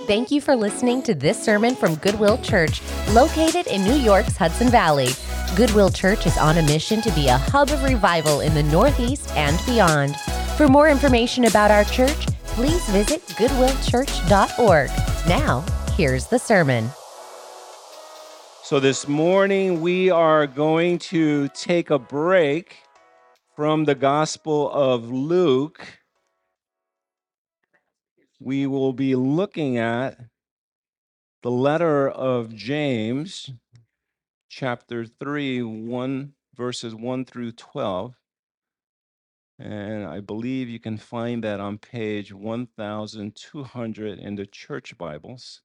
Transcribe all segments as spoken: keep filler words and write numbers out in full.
Thank you for listening to this sermon from Goodwill Church, located in New York's Hudson Valley. Goodwill Church is on a mission to be a hub of revival in the Northeast and beyond. For more information about our church, please visit goodwill church dot org. Now, here's the sermon. So this morning, we are going to take a break from the Gospel of Luke. We will be looking at the letter of James, chapter three, one, verses one through twelve. And I believe you can find that on page one thousand two hundred in the church Bibles.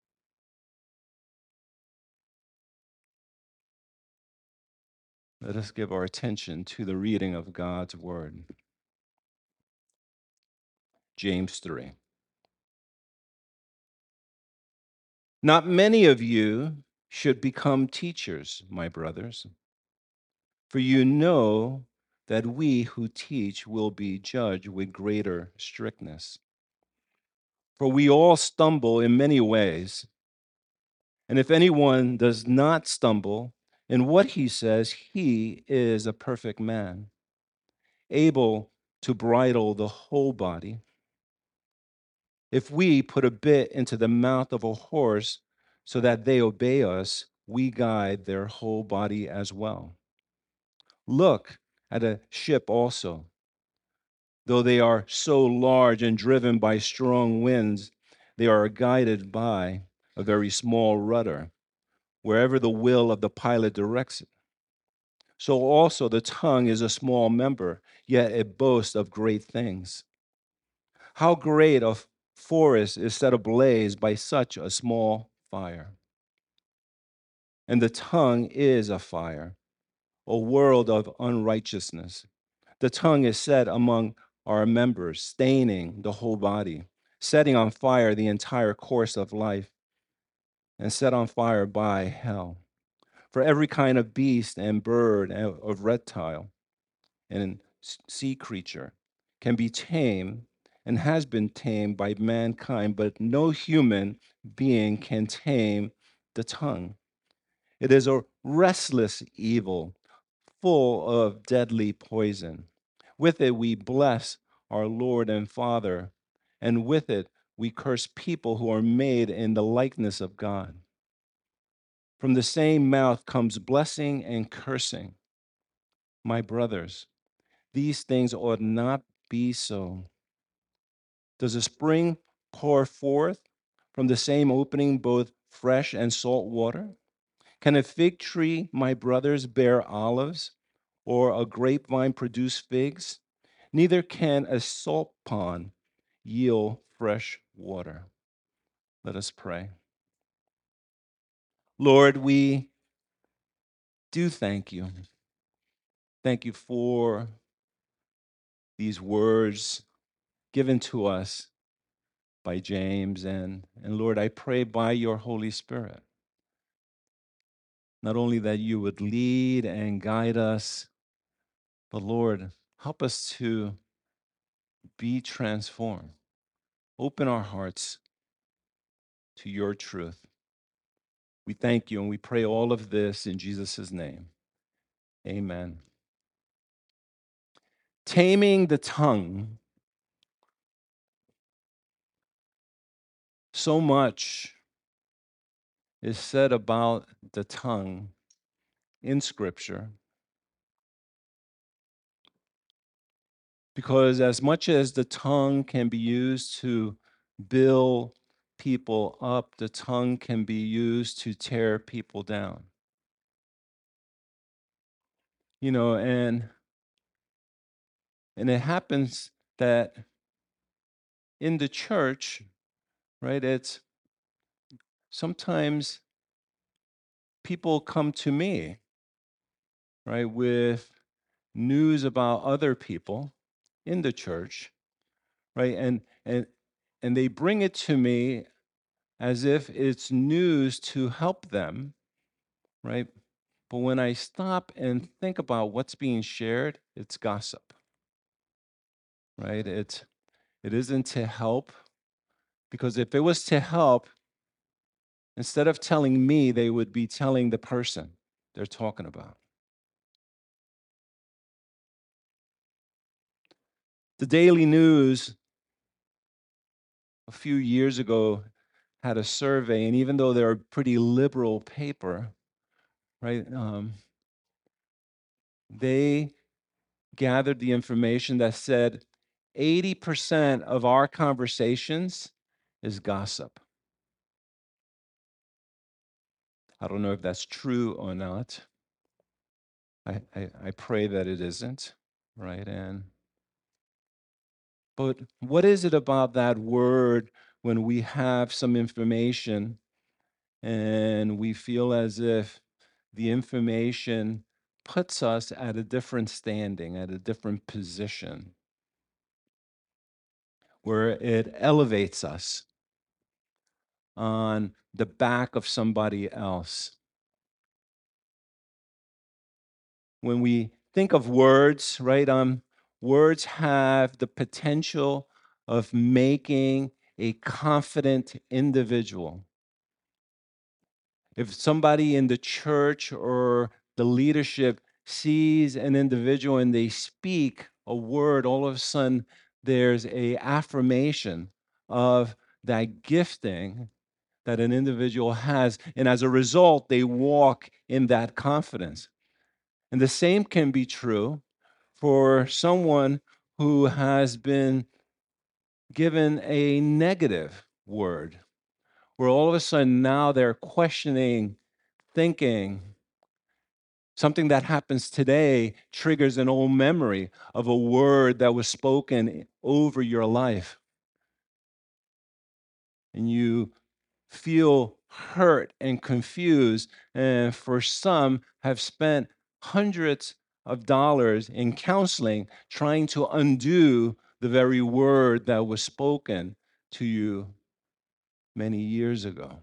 Let us give our attention to the reading of God's word. James three. Not many of you should become teachers, my brothers, for you know that we who teach will be judged with greater strictness. For we all stumble in many ways, and if anyone does not stumble in what he says, he is a perfect man, able to bridle the whole body. If we put a bit into the mouth of a horse so that they obey us, we guide their whole body as well. Look at a ship also. Though they are so large and driven by strong winds, they are guided by a very small rudder, wherever the will of the pilot directs it. So also the tongue is a small member, yet it boasts of great things. How great a forest is set ablaze by such a small fire. And the tongue is a fire, a world of unrighteousness. The tongue is set among our members, staining the whole body, setting on fire the entire course of life, and set on fire by hell. For every kind of beast and bird and of reptile and sea creature can be tamed and has been tamed by mankind, but no human being can tame the tongue. It is a restless evil, full of deadly poison. With it we bless our Lord and Father, and with it we curse people who are made in the likeness of God. From the same mouth comes blessing and cursing. My brothers, these things ought not be so. Does a spring pour forth from the same opening both fresh and salt water? Can a fig tree, my brothers, bear olives, or a grapevine produce figs? Neither can a salt pond yield fresh water. Let us pray. Lord, we do thank you. Thank you for these words given to us by James. And, and Lord, I pray by your Holy Spirit, not only that you would lead and guide us, but Lord, help us to be transformed. Open our hearts to your truth. We thank you and we pray all of this in Jesus' name. Amen. Taming the tongue. So much is said about the tongue in Scripture. Because as much as the tongue can be used to build people up, the tongue can be used to tear people down. You know, and and it happens that in the church, right, it's sometimes people come to me, right, with news about other people in the church, right? And and and they bring it to me as if it's news to help them, right? But when I stop and think about what's being shared, it's gossip, right? It's it isn't to help, Because if it was to help, instead of telling me, they would be telling the person they're talking about. The Daily News a few years ago had a survey, and even though they're a pretty liberal paper, right, um, they gathered the information that said eighty percent of our conversations is gossip. I don't know if that's true or not. I, I, I pray that it isn't, right? And but what is it about that word when we have some information and we feel as if the information puts us at a different standing, at a different position, where it elevates us on the back of somebody else? When we think of words, right, um, words have the potential of making a confident individual. If somebody in the church or the leadership sees an individual and they speak a word, all of a sudden there's a affirmation of that gifting that an individual has, and as a result they walk in that confidence. And the same can be true for someone who has been given a negative word, where all of a sudden now they're questioning, thinking. Something that happens today triggers an old memory of a word that was spoken over your life. And you feel hurt and confused, and for some have spent hundreds of dollars in counseling trying to undo the very word that was spoken to you many years ago.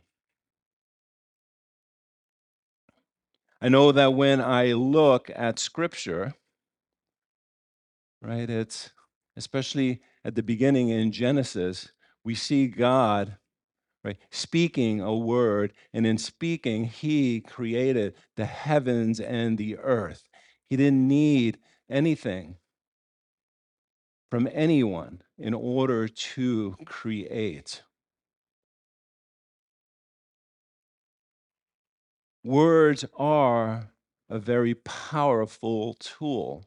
I know that when I look at scripture, right, it's especially at the beginning in Genesis, we see God, right, speaking a word, and in speaking, he created the heavens and the earth. He didn't need anything from anyone in order to create. Words are a very powerful tool,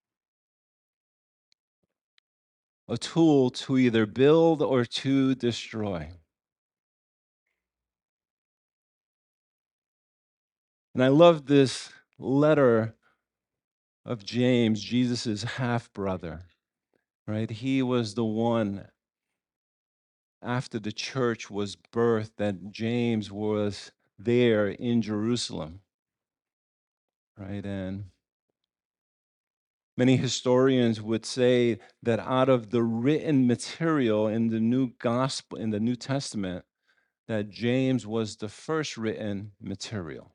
a tool to either build or to destroy. And I love this letter of James, Jesus's half brother, right? He was the one after the church was birthed that James was there in Jerusalem, right? And many historians would say that out of the written material in the new gospel, in the New Testament, that James was the first written material.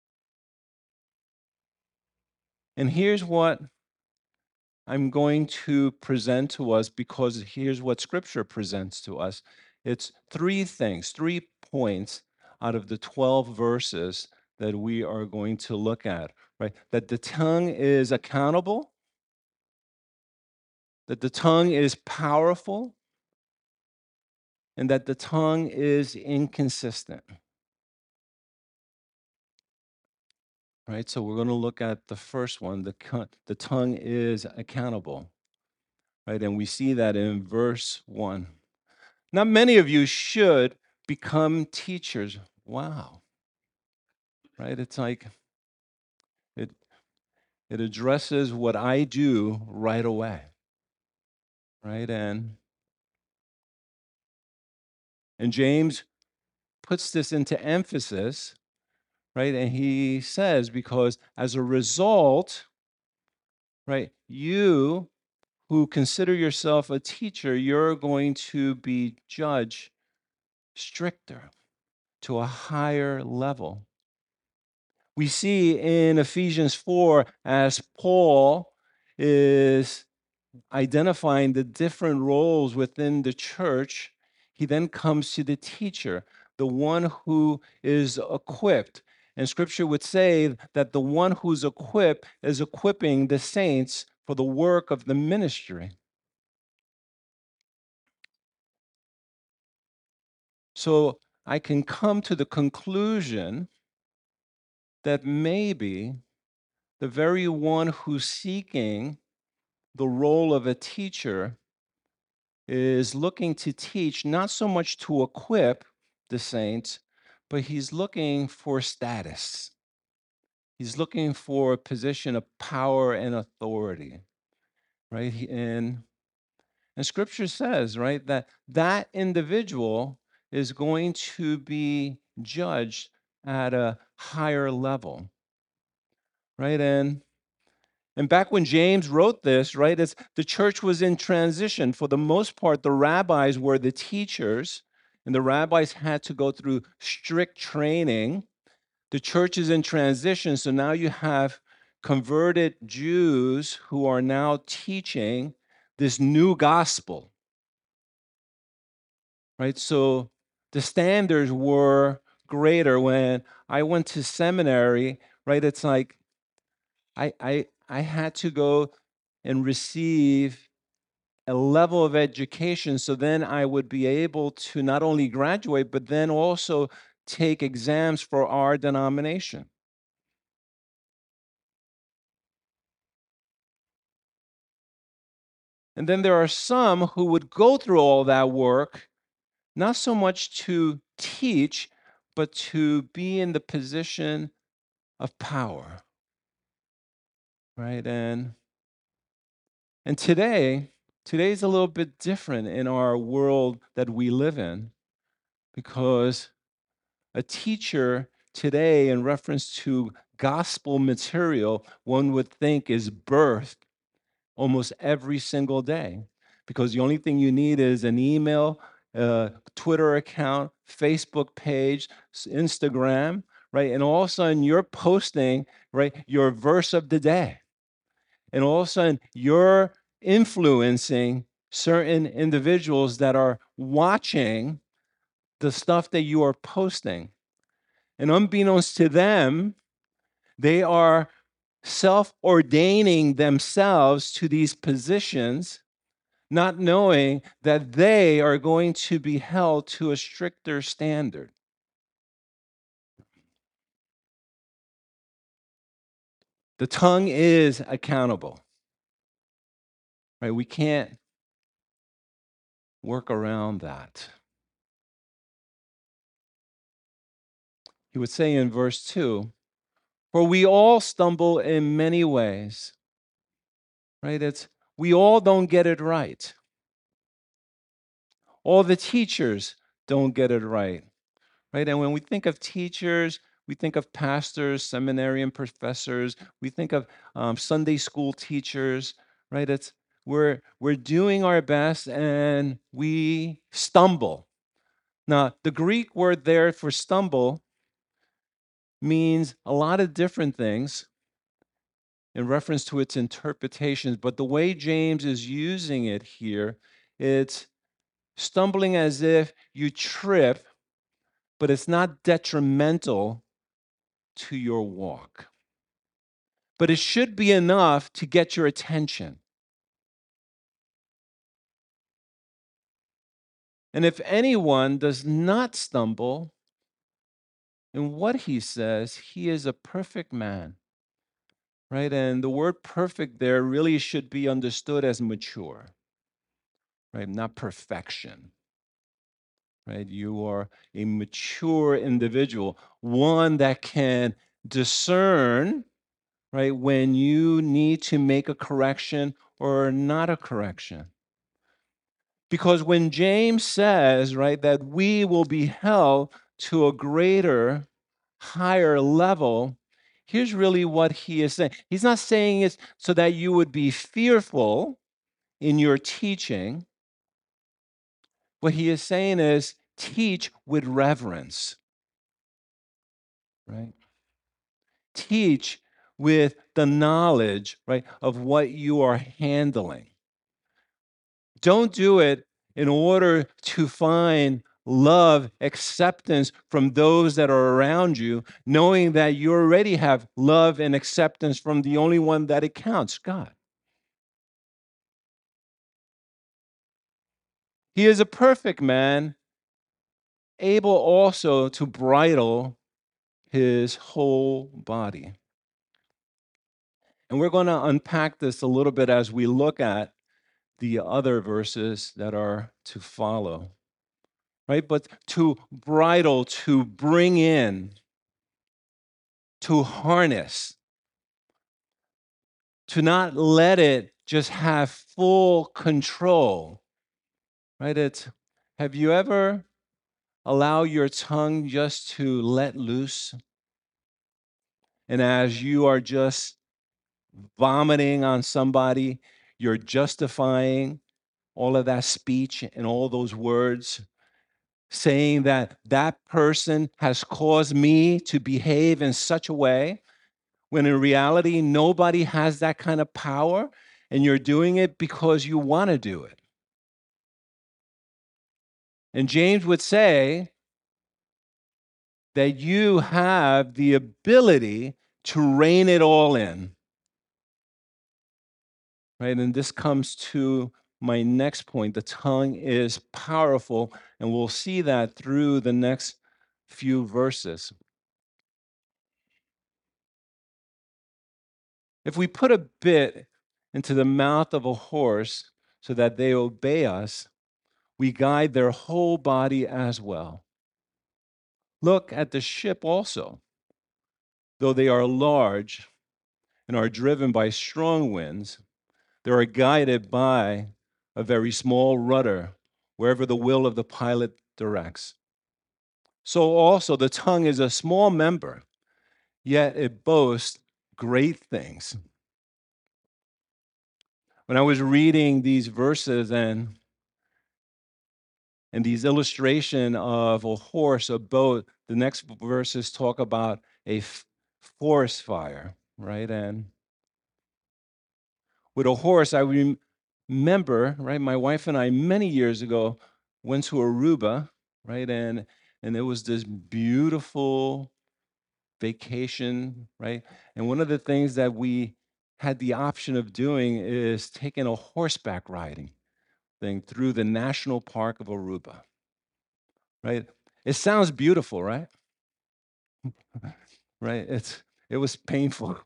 And here's what I'm going to present to us, because here's what Scripture presents to us. It's three things, three points out of the twelve verses that we are going to look at, right? That the tongue is accountable, that the tongue is powerful, and that the tongue is inconsistent, right? So we're going to look at the first one, the, the tongue is accountable, right? And we see that in verse one. Not many of you should become teachers. Wow. Right? It's like it it addresses what I do right away. Right? And and James puts this into emphasis, right? And he says, because as a result, right, you who consider yourself a teacher, you're going to be judged stricter, to a higher level. We see in Ephesians four, as Paul is identifying the different roles within the church, he then comes to the teacher, the one who is equipped. And scripture would say that the one who's equipped is equipping the saints for the work of the ministry. So I can come to the conclusion that maybe the very one who's seeking the role of a teacher is looking to teach, not so much to equip the saints, but he's looking for status. He's looking for a position of power and authority, right? He- And, and scripture says, right, that that individual is going to be judged at a higher level, right? And And back when James wrote this, right, it's, the church was in transition. For the most part, the rabbis were the teachers, and the rabbis had to go through strict training. The church is in transition, so now you have converted Jews who are now teaching this new gospel, right? So the standards were greater. When I went to seminary, right, it's like I I I had to go and receive a level of education so then I would be able to not only graduate but then also take exams for our denomination. And then there are some who would go through all that work not so much to teach but to be in the position of power, right? And and today today's a little bit different in our world that we live in, because a teacher today, in reference to gospel material, one would think is birthed almost every single day, because the only thing you need is an email, a Twitter account, Facebook page, s- Instagram, right? And all of a sudden you're posting, right, your verse of the day. And all of a sudden you're influencing certain individuals that are watching the stuff that you are posting. And unbeknownst to them, they are self ordaining themselves to these positions, not knowing that they are going to be held to a stricter standard. The tongue is accountable, right? We can't work around that. He would say in verse two, for we all stumble in many ways, right? It's we all don't get it right. All the teachers don't get it right. Right? And when we think of teachers, we think of pastors, seminarian professors, we think of um, Sunday school teachers, right? It's we're we're doing our best and we stumble. Now, the Greek word there for stumble means a lot of different things in reference to its interpretations, but the way James is using it here, it's stumbling as if you trip, but it's not detrimental to your walk. But it should be enough to get your attention. And if anyone does not stumble in what he says, he is a perfect man, right? And the word perfect there really should be understood as mature, right? Not perfection, right? You are a mature individual, one that can discern, right, when you need to make a correction or not a correction. Because when James says, right, that we will be held to a greater, higher level, here's really what he is saying. He's not saying it so that you would be fearful in your teaching. What he is saying is teach with reverence, right? Teach with the knowledge, right, of what you are handling. Don't do it in order to find love, acceptance from those that are around you, knowing that you already have love and acceptance from the only one that it counts, God. He is a perfect man, able also to bridle his whole body. And we're going to unpack this a little bit as we look at the other verses that are to follow, right? But to bridle, to bring in, to harness, to not let it just have full control, right? It's, have you ever allowed your tongue just to let loose? And as you are just vomiting on somebody, you're justifying all of that speech and all those words, saying that that person has caused me to behave in such a way, when in reality, nobody has that kind of power, and you're doing it because you want to do it. And James would say that you have the ability to rein it all in. Right? And this comes to my next point. The tongue is powerful, and we'll see that through the next few verses. If we put a bit into the mouth of a horse so that they obey us, we guide their whole body as well. Look at the ship also. Though they are large and are driven by strong winds, they are guided by a very small rudder wherever the will of the pilot directs. So also the tongue is a small member, yet it boasts great things. When I was reading these verses and and these illustration of a horse, a boat, the next verses talk about a f- forest fire, right? And with a horse, I rem- remember, right, my wife and I many years ago went to Aruba, right? And and it was this beautiful vacation, right? And one of the things that we had the option of doing is taking a horseback riding thing through the National Park of Aruba, right? It sounds beautiful, right? Right? It's it was painful.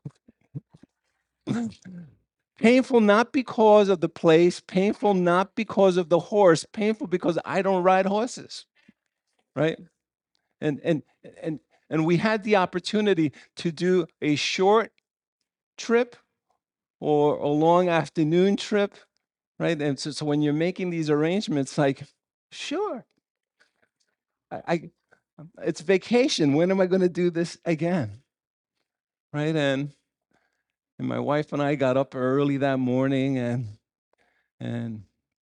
Painful not because of the place, painful not because of the horse, painful because I don't ride horses, right? And and and and we had the opportunity to do a short trip or a long afternoon trip, right? And so, so when you're making these arrangements, like, sure, I, I it's vacation. When am I going to do this again, right? And and my wife and I got up early that morning, and and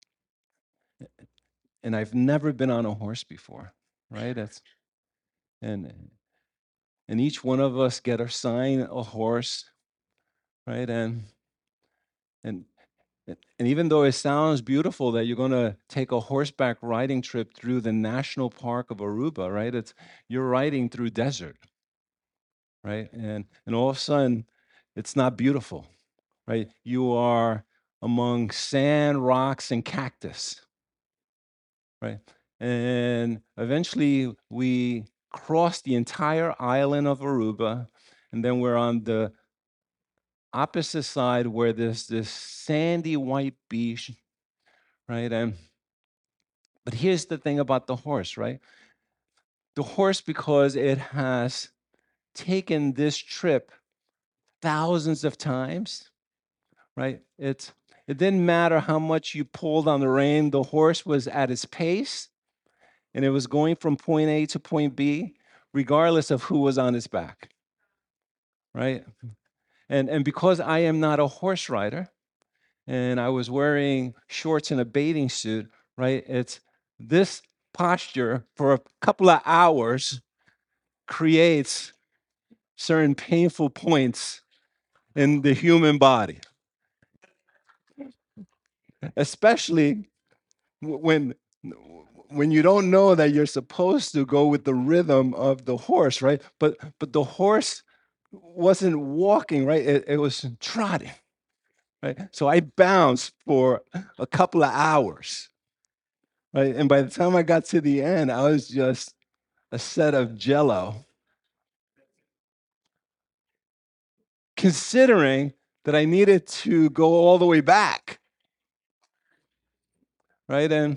and I've never been on a horse before, right? That's and and each one of us get assigned a horse, right? And and and even though it sounds beautiful that you're going to take a horseback riding trip through the national park of Aruba, right? It's you're riding through desert, right? And and all of a sudden, it's not beautiful, right? You are among sand, rocks, and cactus, right? And eventually, we cross the entire island of Aruba, and then we're on the opposite side where there's this sandy white beach, right? And but here's the thing about the horse, right? The horse, because it has taken this trip thousands of times, right? It's it didn't matter how much you pulled on the rein, the horse was at its pace and it was going from point A to point B, regardless of who was on its back, right? And and because I am not a horse rider and I was wearing shorts and a bathing suit, right? It's this posture for a couple of hours creates certain painful points in the human body, especially when when you don't know that you're supposed to go with the rhythm of the horse, right? But but the horse wasn't walking, right? It, it was trotting, right? So I bounced for a couple of hours, right? And by the time I got to the end, I was just a set of jello, considering that I needed to go all the way back, right? And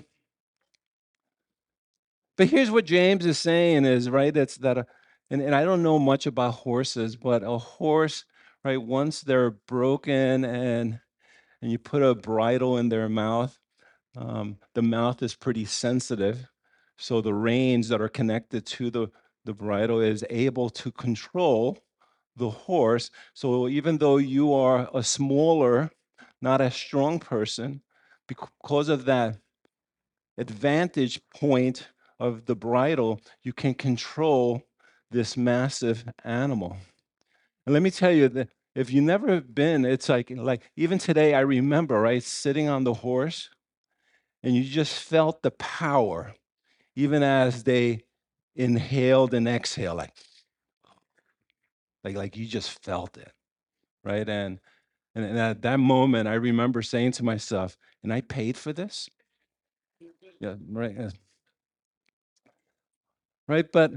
but here's what James is saying is, right, it's that, a, and, and I don't know much about horses, but a horse, right, once they're broken and and you put a bridle in their mouth, um, the mouth is pretty sensitive. So the reins that are connected to the, the bridle is able to control the horse. So even though you are a smaller, not as strong person, because of that advantage point of the bridle, you can control this massive animal. And let me tell you that if you've never been, it's like like even today I remember, right, sitting on the horse and you just felt the power even as they inhaled and exhaled, like like like you just felt it, right? And and, and at that moment I remember saying to myself, and I paid for this? Yeah, right. uh, Right. But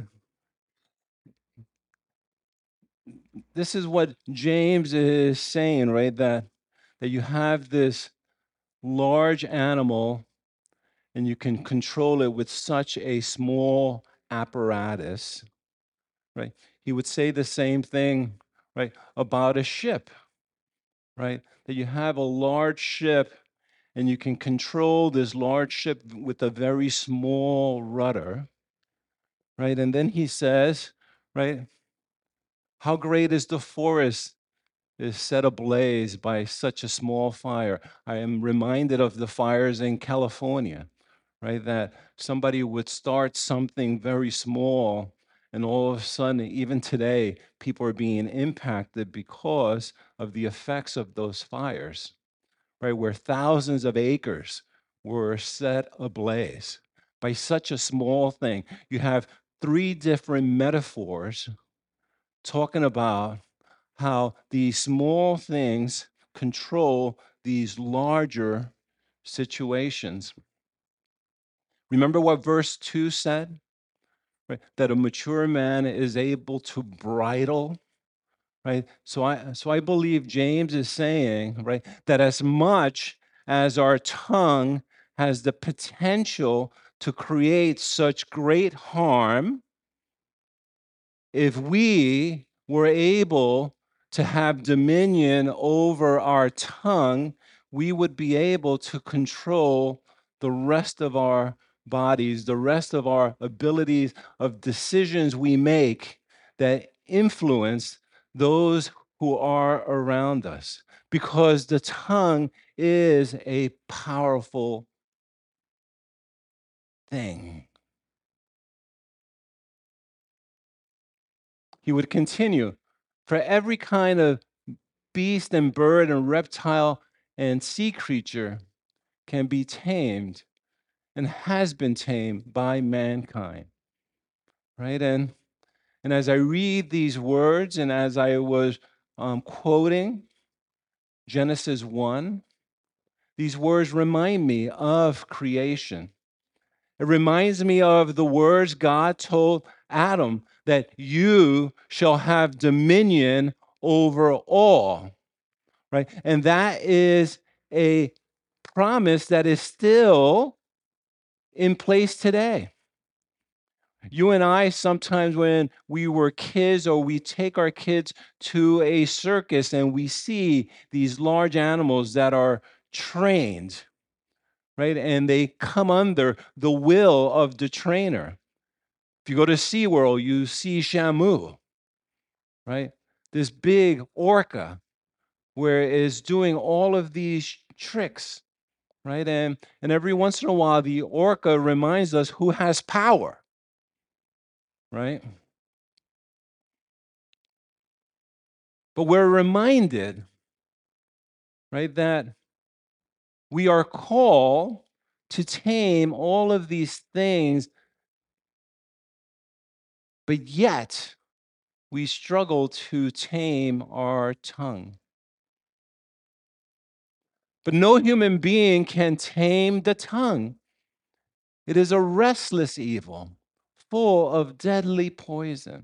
this is what James is saying, right? That that you have this large animal and you can control it with such a small apparatus, right? He would say the same thing, right, about a ship, right? That you have a large ship and you can control this large ship with a very small rudder, right? And then he says, right, how great is the forest is set ablaze by such a small fire. I am reminded of the fires in California, right? That somebody would start something very small, and all of a sudden, even today, people are being impacted because of the effects of those fires, right? Where thousands of acres were set ablaze by such a small thing. You have three different metaphors talking about how these small things control these larger situations. Remember what verse two said? Right? That a mature man is able to bridle, right? So I so I believe James is saying, right, that as much as our tongue has the potential to create such great harm, if we were able to have dominion over our tongue, we would be able to control the rest of our bodies, the rest of our abilities of decisions we make that influence those who are around us. Because the tongue is a powerful thing. He would continue, for every kind of beast and bird and reptile and sea creature can be tamed and has been tamed by mankind, right? And and as I read these words and as I was um, quoting Genesis one, these words remind me of creation. It reminds me of the words God told Adam that you shall have dominion over all, right? And that is a promise that is still in place today. You and I, sometimes when we were kids or we take our kids to a circus and we see these large animals that are trained, right? And they come under the will of the trainer. If you go to SeaWorld, you see Shamu, right? This big orca where it is doing all of these tricks, right? And, and every once in a while, the orca reminds us who has power, right? But we're reminded, right, that we are called to tame all of these things, but yet we struggle to tame our tongue. But no human being can tame the tongue. It is a restless evil, full of deadly poison.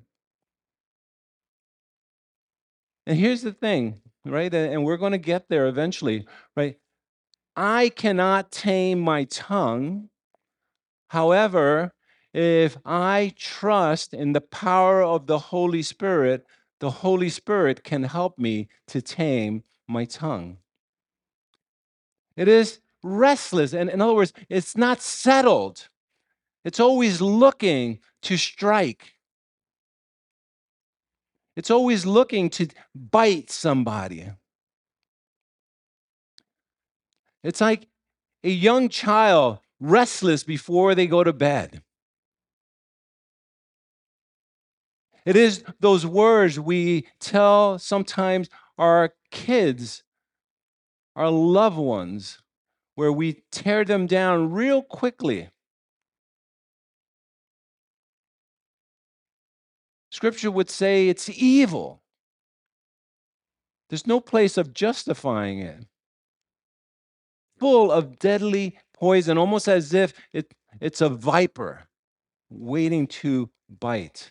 And here's the thing, right? And we're going to get there eventually, right? I cannot tame my tongue. However, if I trust in the power of the Holy Spirit, the Holy Spirit can help me to tame my tongue. It is restless. And in other words, it's not settled. It's always looking to strike. It's always looking to bite somebody. It's like a young child restless before they go to bed. It is those words we tell sometimes our kids, our loved ones, where we tear them down real quickly. Scripture would say it's evil. There's no place of justifying it. Full of deadly poison, almost as if it, it's a viper waiting to bite.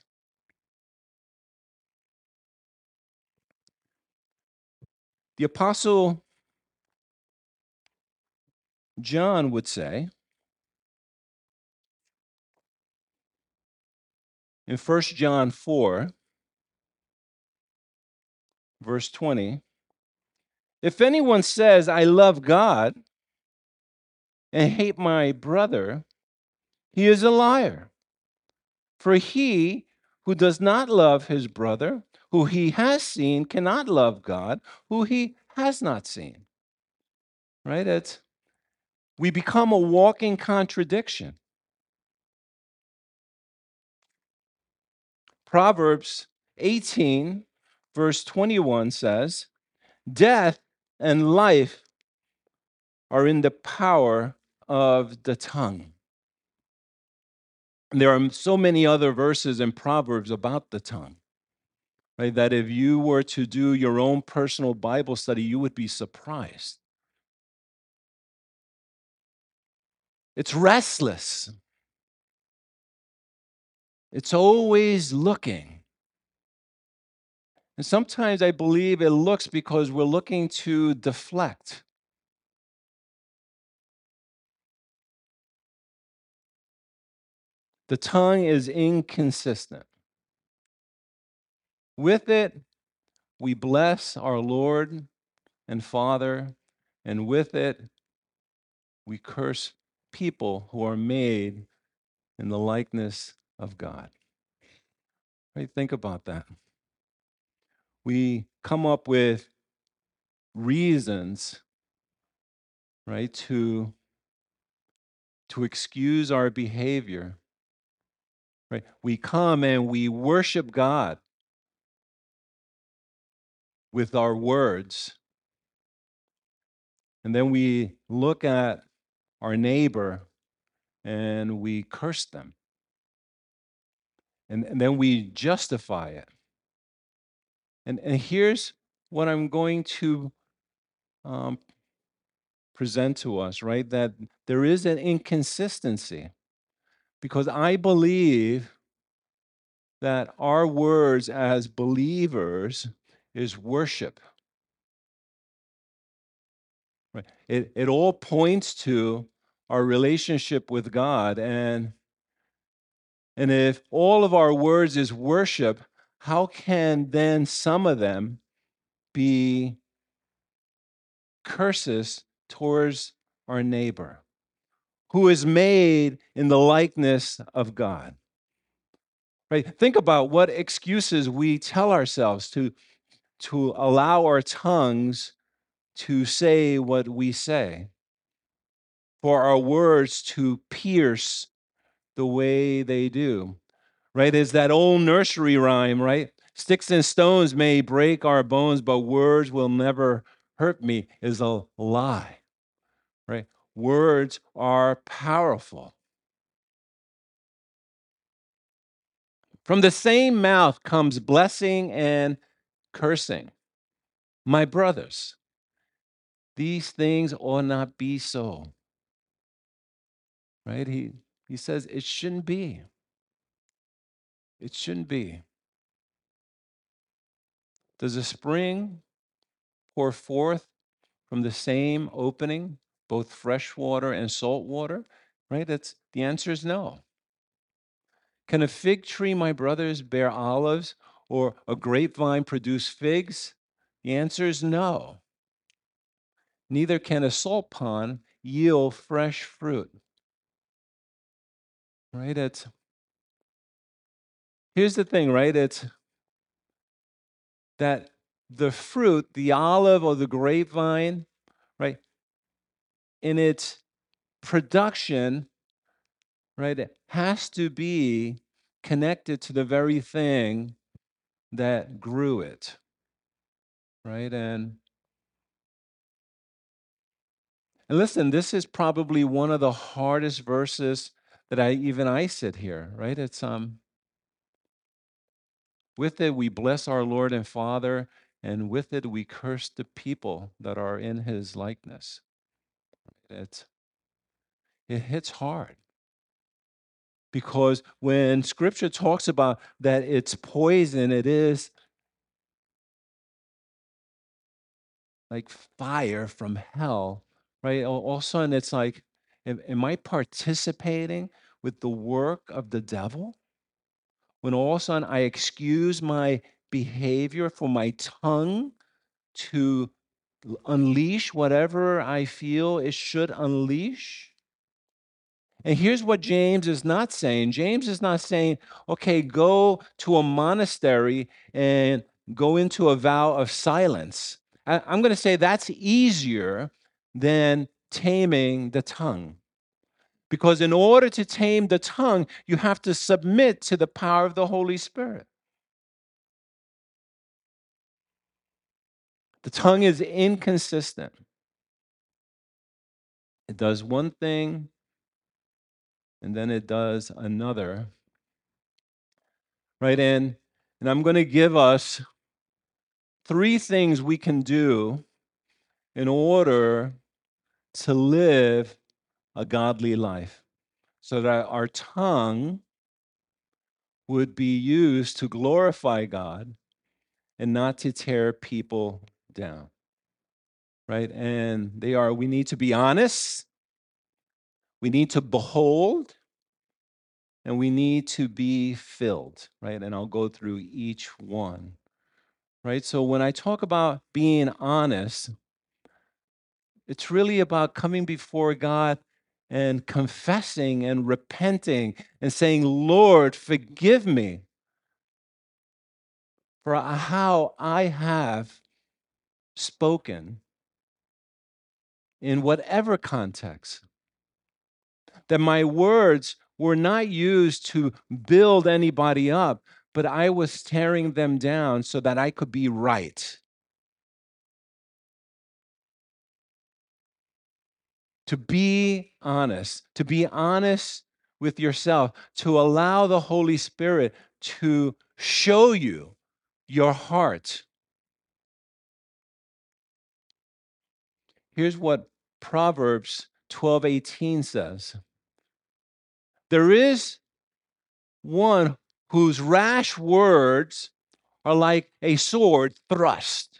The Apostle John would say in First John four, verse twenty, if anyone says, I love God and hate my brother, he is a liar. For he who does not love his brother, who he has seen, cannot love God, who he has not seen. Right? It's, we become a walking contradiction. Proverbs eighteen, verse twenty-one says, death and life are in the power of the tongue. And there are so many other verses in Proverbs about the tongue, right? That if you were to do your own personal Bible study, you would be surprised. It's restless. It's always looking. And sometimes I believe it looks because we're looking to deflect. The tongue is inconsistent. With it, we bless our Lord and Father, and with it, we curse people who are made in the likeness of God. Right? Think about that. We come up with reasons, right, to, to excuse our behavior. Right? We come and we worship God with our words. And then we look at our neighbor and we curse them. And, and then we justify it. And, and here's what I'm going to um, present to us, right? That there is an inconsistency. Because I believe that our words as believers is worship. Right? It, it all points to our relationship with God. And, and if all of our words is worship, how can then some of them be curses towards our neighbor, who is made in the likeness of God? Right? Think about what excuses we tell ourselves to, to allow our tongues to say what we say, for our words to pierce the way they do. Right? Is that old nursery rhyme, right? Sticks and stones may break our bones, but words will never hurt me, is a lie. Right? Words are powerful. From the same mouth comes blessing and cursing. My brothers, these things ought not be so. Right? He, he says it shouldn't be. It shouldn't be. Does a spring pour forth from the same opening, both fresh water and salt water? Right? That's the answer is no. Can a fig tree, my brothers, bear olives, or a grapevine produce figs? The answer is no. Neither can a salt pond yield fresh fruit. Right? It's here's the thing, right? It's that the fruit, the olive or the grapevine, right, in its production, right, it has to be connected to the very thing that grew it, right? And and listen, this is probably one of the hardest verses that I even I sit here, right? It's um with it we bless our Lord and Father, and with it we curse the people that are in his likeness. It's it hits hard. Because when scripture talks about that it's poison, it is like fire from hell, right? All, all of a sudden, it's like, am, am I participating with the work of the devil? When all of a sudden I excuse my behavior for my tongue to l- unleash whatever I feel it should unleash? And here's what James is not saying. James is not saying, okay, go to a monastery and go into a vow of silence. I, I'm going to say that's easier than taming the tongue. Because in order to tame the tongue, you have to submit to the power of the Holy Spirit. The tongue is inconsistent. It does one thing and then it does another. Right? And, and I'm going to give us three things we can do in order to live a godly life so that our tongue would be used to glorify God and not to tear people down. Right? And they are we need to be honest, we need to behold, and we need to be filled. Right? And I'll go through each one. Right? So when I talk about being honest, it's really about coming before God and confessing and repenting and saying, Lord, forgive me for how I have spoken in whatever context. That my words were not used to build anybody up, but I was tearing them down so that I could be right. To be honest, to be honest with yourself, to allow the Holy Spirit to show you your heart. Here's what Proverbs twelve eighteen says. There is one whose rash words are like a sword thrust,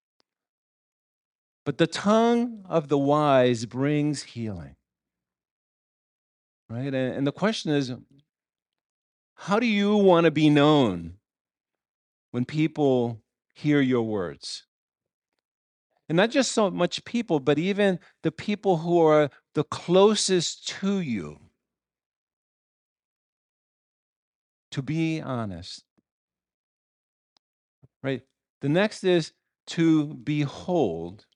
but the tongue of the wise brings healing. Right? And, and the question is, how do you want to be known when people hear your words? And not just so much people, but even the people who are the closest to you. To be honest, right? The next is to behold,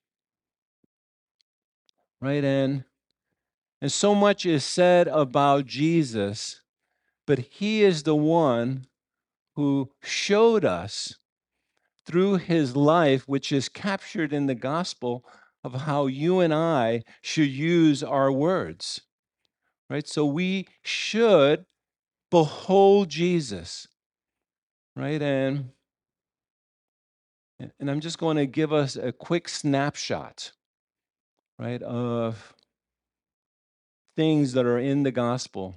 right? And and so much is said about Jesus, but he is the one who showed us through his life, which is captured in the gospel, of how you and I should use our words, right? So we should behold Jesus, right? And and I'm just going to give us a quick snapshot, right, of things that are in the gospel.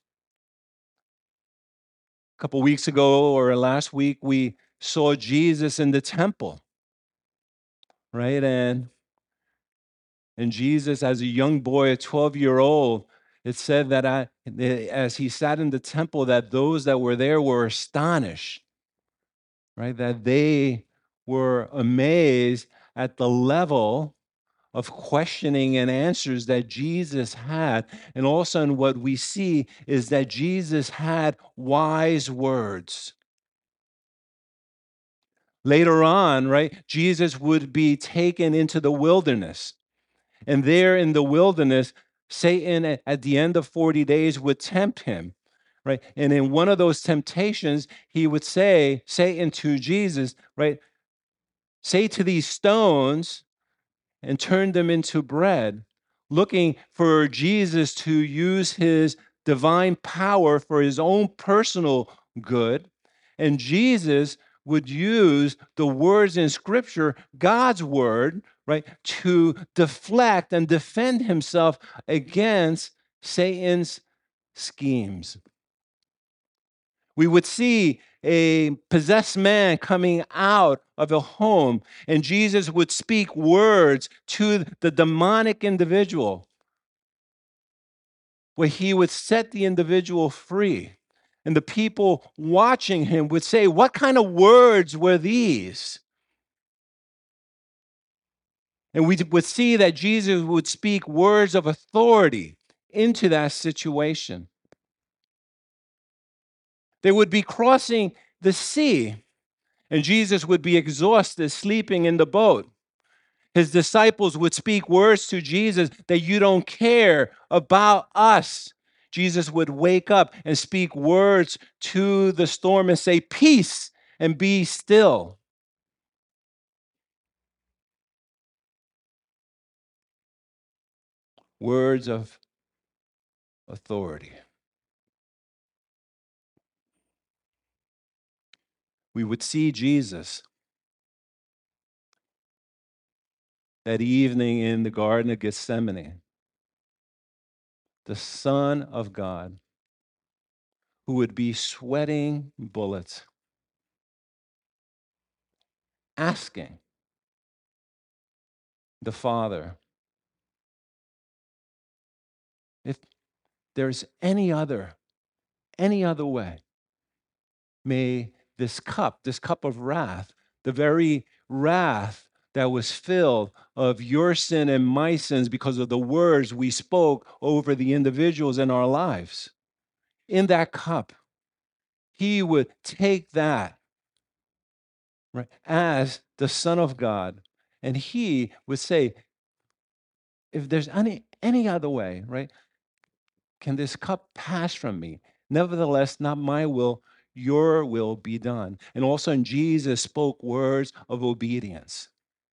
A couple weeks ago or last week, we saw Jesus in the temple, right? And and Jesus, as a young boy, a twelve-year-old, it said that I, as he sat in the temple, that those that were there were astonished, right? That they were amazed at the level of questioning and answers that Jesus had. And also, in what we see is that Jesus had wise words. Later on, right, Jesus would be taken into the wilderness. And there in the wilderness, Satan at at the end of forty days would tempt him, right? And in one of those temptations, he would say, Satan to Jesus, right, say to these stones and turn them into bread, looking for Jesus to use his divine power for his own personal good. And Jesus would use the words in Scripture, God's word, right, to deflect and defend himself against Satan's schemes. We would see a possessed man coming out of a home, and Jesus would speak words to the demonic individual where he would set the individual free. And the people watching him would say, "What kind of words were these?" And we would see that Jesus would speak words of authority into that situation. They would be crossing the sea, and Jesus would be exhausted, sleeping in the boat. His disciples would speak words to Jesus that you don't care about us. Jesus would wake up and speak words to the storm and say, "Peace, and be still." Words of authority. We would see Jesus that evening in the Garden of Gethsemane, the Son of God, who would be sweating bullets, asking the Father if there's any other, any other way. May this cup, this cup of wrath, the very wrath that was filled of your sin and my sins because of the words we spoke over the individuals in our lives, in that cup, he would take that, right, as the Son of God, and he would say, if there's any any other way, right, can this cup pass from me? Nevertheless, not my will, your will be done. And also, in Jesus spoke words of obedience.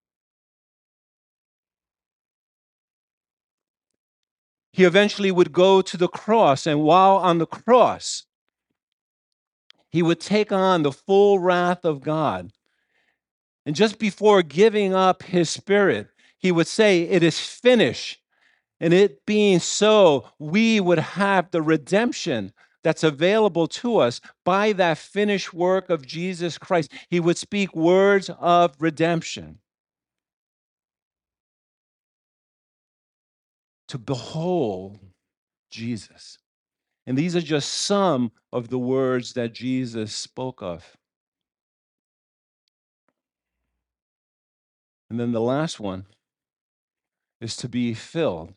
He eventually would go to the cross, and while on the cross, he would take on the full wrath of God. And just before giving up his spirit, he would say, "It is finished." And it being so, we would have the redemption that's available to us by that finished work of Jesus Christ. He would speak words of redemption. To behold Jesus. And these are just some of the words that Jesus spoke of. And then the last one is to be filled.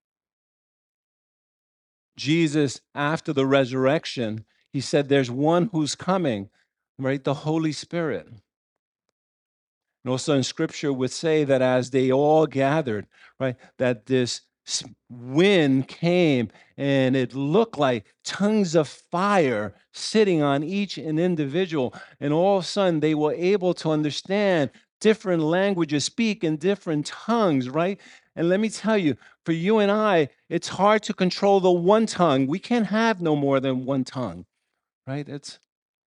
Jesus, after the resurrection, he said, "There's one who's coming," right? The Holy Spirit. And also in Scripture would say that as they all gathered, right, that this wind came and it looked like tongues of fire sitting on each an individual. And all of a sudden they were able to understand different languages, speak in different tongues, right? And let me tell you, for you and I, it's hard to control the one tongue. We can't have no more than one tongue, right? It's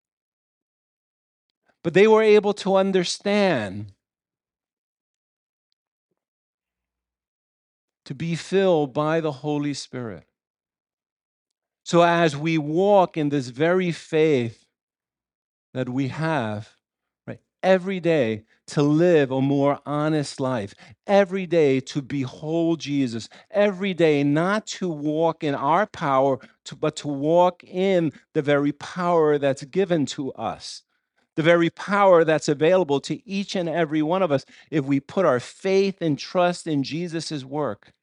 but they were able to understand, to be filled by the Holy Spirit. So as we walk in this very faith that we have, right, every day to live a more honest life, every day to behold Jesus, every day not to walk in our power, to, but to walk in the very power that's given to us, the very power that's available to each and every one of us if we put our faith and trust in Jesus' work.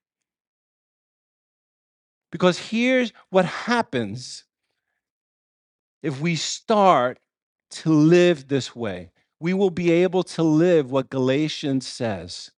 Because here's what happens if we start to live this way. We will be able to live what Galatians says.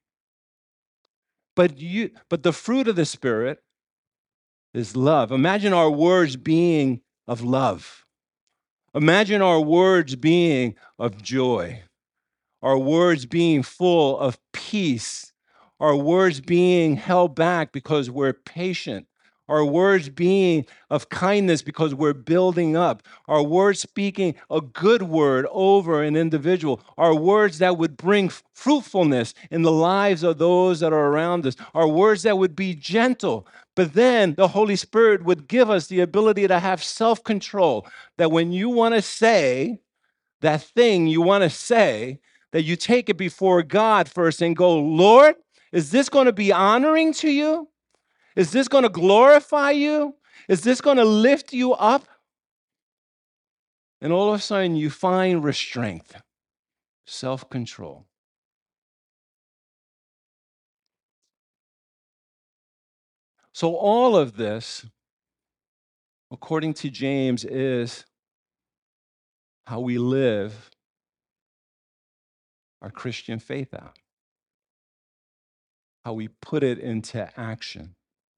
But you but the fruit of the Spirit is love. Imagine our words being of love. Imagine our words being of joy. Our words being full of peace, our words being held back because we're patient, our words being of kindness because we're building up, our words speaking a good word over an individual, our words that would bring fruitfulness in the lives of those that are around us, our words that would be gentle. But then the Holy Spirit would give us the ability to have self-control, that when you want to say that thing you want to say, that you take it before God first and go, Lord, is this going to be honoring to you? Is this going to glorify you? Is this going to lift you up? And all of a sudden you find restraint, self-control. So all of this, according to James, is how we live our Christian faith out, how we put it into action.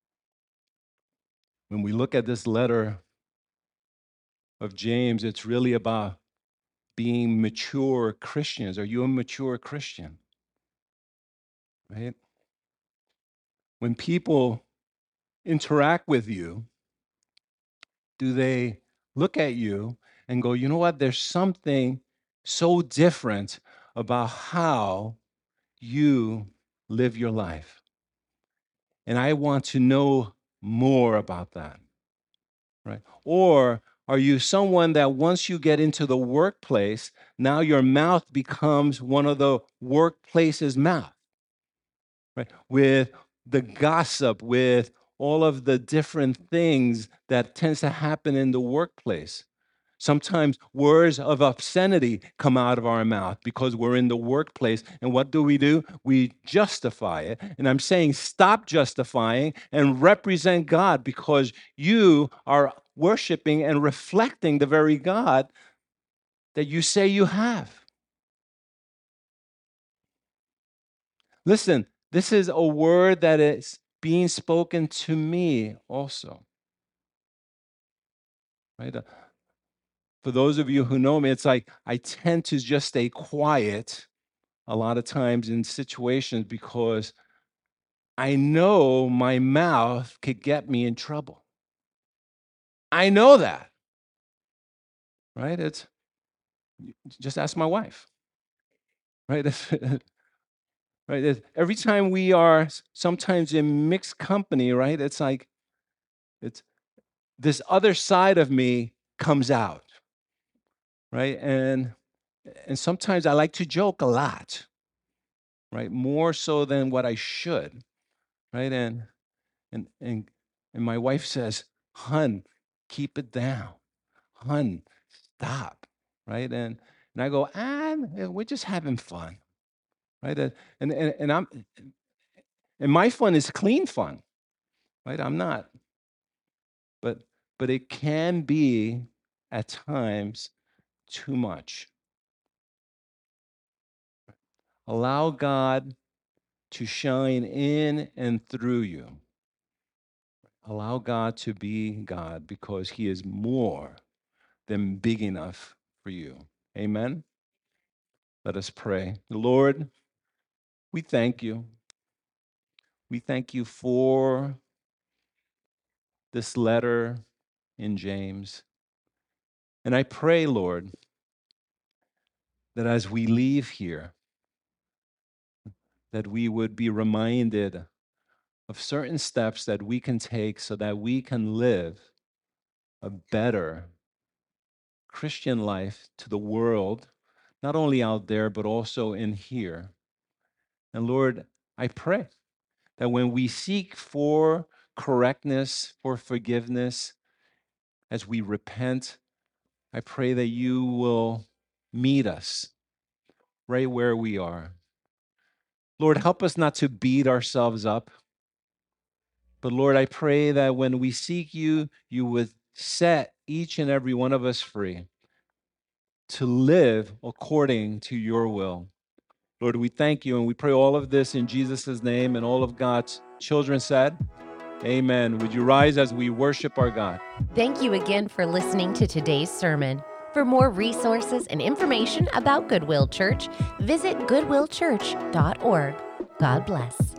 When we look at this letter of James, it's really about being mature Christians. Are you a mature Christian? Right? When people interact with you, do they look at you and go, you know what? There's something so different about how you live your life. And I want to know more about that. Right? Or are you someone that once you get into the workplace, now your mouth becomes one of the workplace's mouth, right? With the gossip, with all of the different things that tends to happen in the workplace. Sometimes words of obscenity come out of our mouth because we're in the workplace. And what do we do? We justify it. And I'm saying stop justifying and represent God, because you are worshiping and reflecting the very God that you say you have. Listen, this is a word that is being spoken to me also. Right? Uh, For those of you who know me, it's like I tend to just stay quiet a lot of times in situations because I know my mouth could get me in trouble. I know that, right? It's just ask my wife, right? It's, right? It's, every time we are sometimes in mixed company, right? It's like it's this other side of me comes out, right? And and sometimes I like to joke a lot, right? More so than what I should, right? And and and and my wife says, "Hun, keep it down. Hun, stop." Right? And and I go, "Ah, we're just having fun." Right? And and and, and I'm and my fun is clean fun, right? I'm not. But but it can be at times too much. Allow God to shine in and through you. Allow God to be God, because he is more than big enough for you. Amen. Let us pray. Lord, we thank you. We thank you for this letter in James. And I pray, Lord, that as we leave here, that we would be reminded of certain steps that we can take so that we can live a better Christian life to the world, not only out there, but also in here. And Lord, I pray that when we seek for correctness, for forgiveness, as we repent, I pray that you will meet us right where we are. Lord, help us not to beat ourselves up. But Lord, I pray that when we seek you, you would set each and every one of us free to live according to your will. Lord, we thank you and we pray all of this in Jesus' name, and all of God's children said, amen. Would you rise as we worship our God? Thank you again for listening to today's sermon. For more resources and information about Goodwill Church, visit goodwill church dot org. God bless.